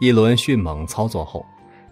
一轮迅猛操作后，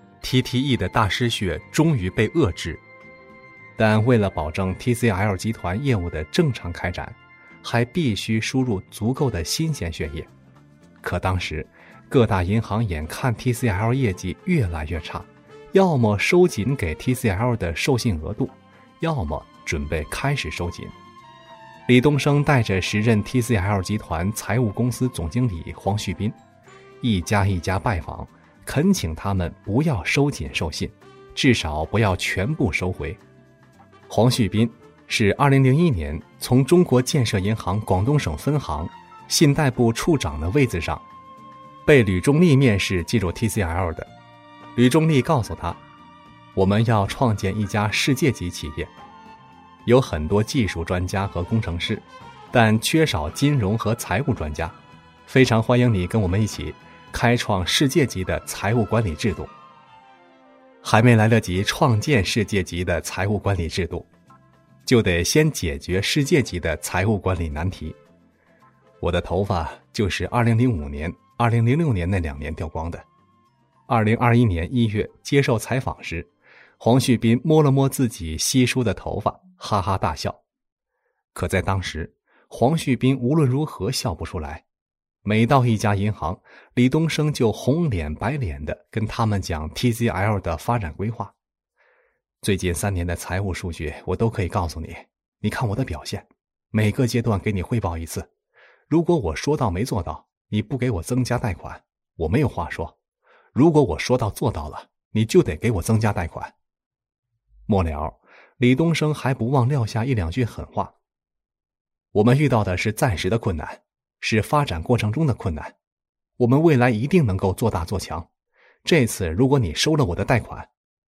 TTE 的大失血终于被遏制。但为了保证 TCL 集团业务的正常开展，还必须输入足够的新鲜血液。可当时各大银行眼看 TCL 业绩越来越差，要么收紧给 TCL 的授信额度，要么准备开始收紧。李东生带着时任 TCL 集团财务公司总经理黄旭斌，一家一家拜访，恳请他们不要收紧授信，至少不要全部收回。黄旭斌是2001年从中国建设银行广东省分行信贷部处长的位子上，被吕中立面试进入 TCL 的。吕中立告诉他，我们要创建一家世界级企业，有很多技术专家和工程师，但缺少金融和财务专家，非常欢迎你跟我们一起开创世界级的财务管理制度。还没来得及创建世界级的财务管理制度，就得先解决世界级的财务管理难题。我的头发就是2005年、2006年那2年掉光的。2021年1月接受采访时，黄旭斌摸了摸自己稀疏的头发，哈哈大笑。可在当时，黄旭斌无论如何笑不出来。每到一家银行，李东生就红脸白脸的跟他们讲 TCL 的发展规划。最近3年的财务数据我都可以告诉你，你看我的表现，每个阶段给你汇报一次。如果我说到没做到，你不给我增加贷款，我没有话说；如果我说到做到了，你就得给我增加贷款。末了，李东生还不忘撂下1、2句狠话。我们遇到的是暂时的困难，是发展过程中的困难，我们未来一定能够做大做强。这次如果你收了我的贷款，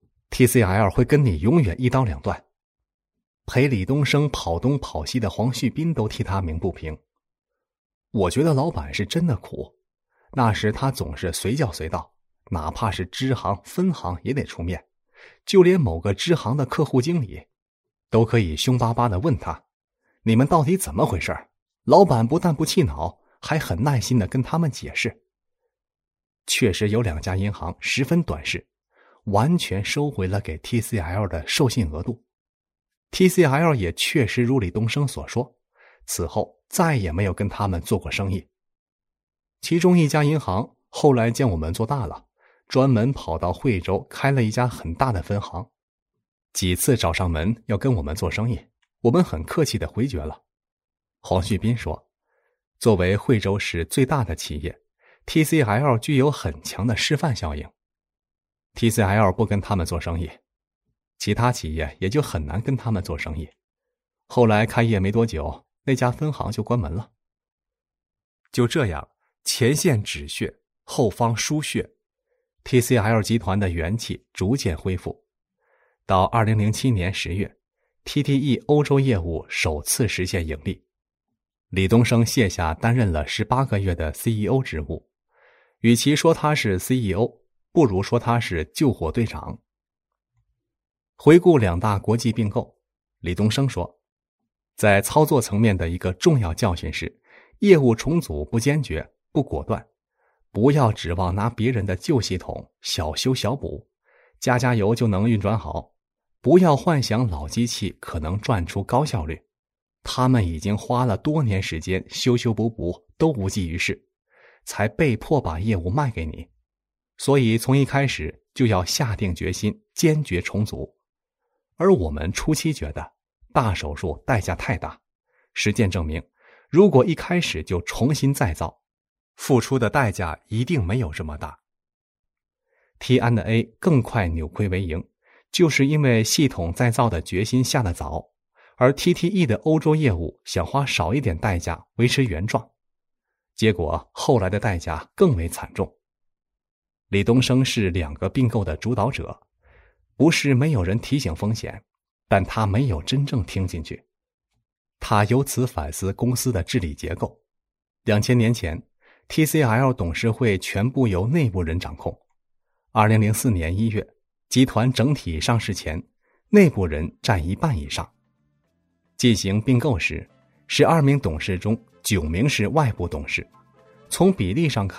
TCL 会跟你永远一刀两断。陪李东生跑东跑西的黄旭斌都替他鸣不平。我觉得老板是真的苦，那时他总是随叫随到，哪怕是支行分行也得出面，就连某个支行的客户经理都可以凶巴巴地问他，你们到底怎么回事？老板不但不气恼，还很耐心地跟他们解释。确实有2家银行十分短视，完全收回了给 TCL 的授信额度。TCL 也确实如李东生所说，此后再也没有跟他们做过生意。其中一家银行后来见我们做大了，专门跑到惠州开了一家很大的分行，几次找上门要跟我们做生意，我们很客气地回绝了。黄旭斌说，作为惠州市最大的企业， TCL 具有很强的示范效应。TCL 不跟他们做生意，其他企业也就很难跟他们做生意。后来开业没多久，那家分行就关门了。就这样，前线止血，后方输血， TCL 集团的元气逐渐恢复。到2007年10月， TTE 欧洲业务首次实现盈利。李东生卸下担任了18个月的 CEO 职务，与其说他是 CEO， 不如说他是救火队长。回顾2大国际并购，李东生说，在操作层面的一个重要教训是，业务重组不坚决、不果断，不要指望拿别人的旧系统小修小补，加油就能运转好，不要幻想老机器可能转出高效率。他们已经花了多年时间修补补都无济于事，才被迫把业务卖给你。所以从一开始就要下定决心坚决重组。而我们初期觉得大手术代价太大，实践证明，如果一开始就重新再造，付出的代价一定没有这么大。T&A 更快扭亏为盈，就是因为系统再造的决心下得早，而 TTE 的欧洲业务想花少一点代价维持原状，结果后来的代价更为惨重。李东生是2个并购的主导者，不是没有人提醒风险，但他没有真正听进去。他由此反思公司的治理结构。2000年前， TCL 董事会全部由内部人掌控。2004年1月，集团整体上市前，内部人占1半以上。进行并购时，12名董事中9名是外部董事，从比例上看，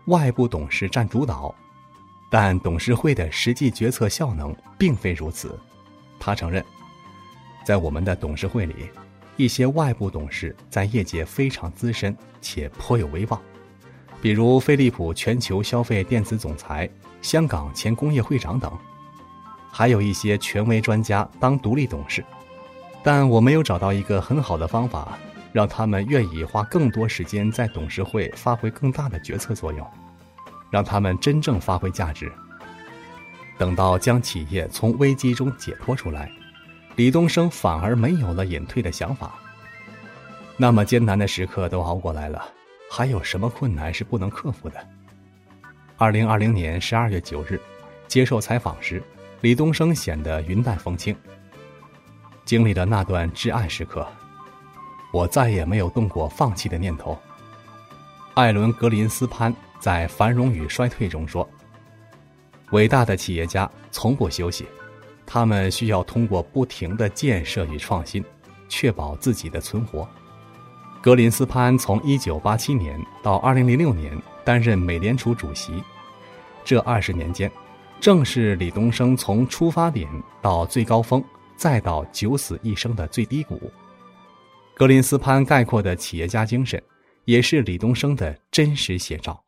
外部董事占主导，但董事会的实际决策效能并非如此。他承认，在我们的董事会里，一些外部董事在业界非常资深且颇有威望，比如飞利浦全球消费电子总裁、香港前工业会长等，还有一些权威专家当独立董事。但我没有找到一个很好的方法，让他们愿意花更多时间在董事会发挥更大的决策作用，让他们真正发挥价值。等到将企业从危机中解脱出来，李东生反而没有了隐退的想法。那么艰难的时刻都熬过来了，还有什么困难是不能克服的？2020年12月9日，接受采访时，李东生显得云淡风轻。经历了那段至暗时刻，我再也没有动过放弃的念头。艾伦·格林斯潘在《繁荣与衰退》中说，伟大的企业家从不休息，他们需要通过不停的建设与创新，确保自己的存活。格林斯潘从1987年到2006年担任美联储主席，这20年间，正是李东生从出发点到最高峰，再到九死一生的最低谷。格林斯潘概括的企业家精神，也是李东生的真实写照。